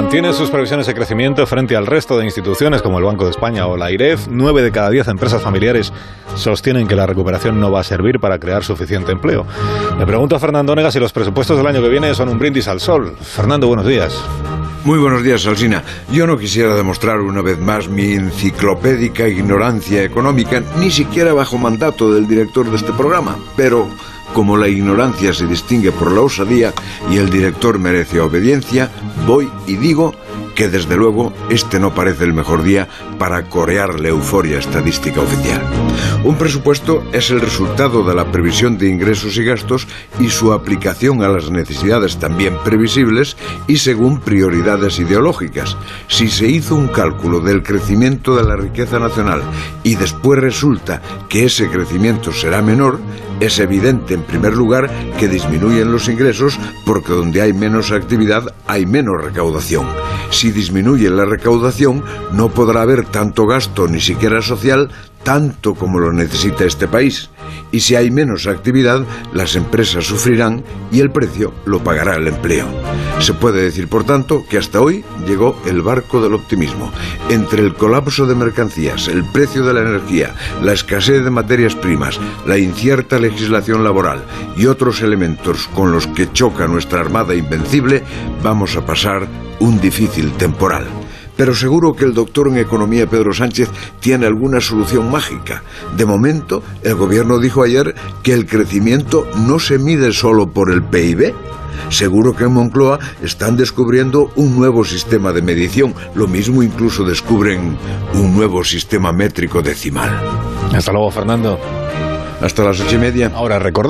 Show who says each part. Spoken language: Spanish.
Speaker 1: mantiene sus previsiones de crecimiento frente al resto de instituciones como el Banco de España o la AIREF. 9 de cada 10 empresas familiares sostienen que la recuperación no va a servir para crear suficiente empleo. Le pregunto a Fernando Onega si los presupuestos del año que viene son un brindis al sol. Fernando, buenos días.
Speaker 2: Muy buenos días, Alsina. Yo no quisiera demostrar una vez más mi enciclopédica ignorancia económica, ni siquiera bajo mandato del director de este programa, pero como la ignorancia se distingue por la osadía y el director merece obediencia, voy y digo que desde luego este no parece el mejor día para corear la euforia estadística oficial. Un presupuesto es el resultado de la previsión de ingresos y gastos y su aplicación a las necesidades también previsibles y según prioridades ideológicas. Si se hizo un cálculo del crecimiento de la riqueza nacional y después resulta que ese crecimiento será menor, es evidente en primer lugar que disminuyen los ingresos porque donde hay menos actividad hay menos recaudación. Si disminuye la recaudación, no podrá haber tanto gasto, ni siquiera social, tanto como lo necesita este país. Y si hay menos actividad, las empresas sufrirán y el precio lo pagará el empleo. Se puede decir, por tanto, que hasta hoy llegó el barco del optimismo. Entre el colapso de mercancías, el precio de la energía, la escasez de materias primas, la incierta legislación laboral y otros elementos con los que choca nuestra armada invencible, vamos a pasar un difícil temporal. Pero seguro que el doctor en economía Pedro Sánchez tiene alguna solución mágica. De momento, el gobierno dijo ayer que el crecimiento no se mide solo por el PIB. Seguro que en Moncloa están descubriendo un nuevo sistema de medición. Lo mismo incluso descubren un nuevo sistema métrico decimal.
Speaker 1: Hasta luego, Fernando.
Speaker 2: Hasta las 8:30.
Speaker 1: Ahora recordamos.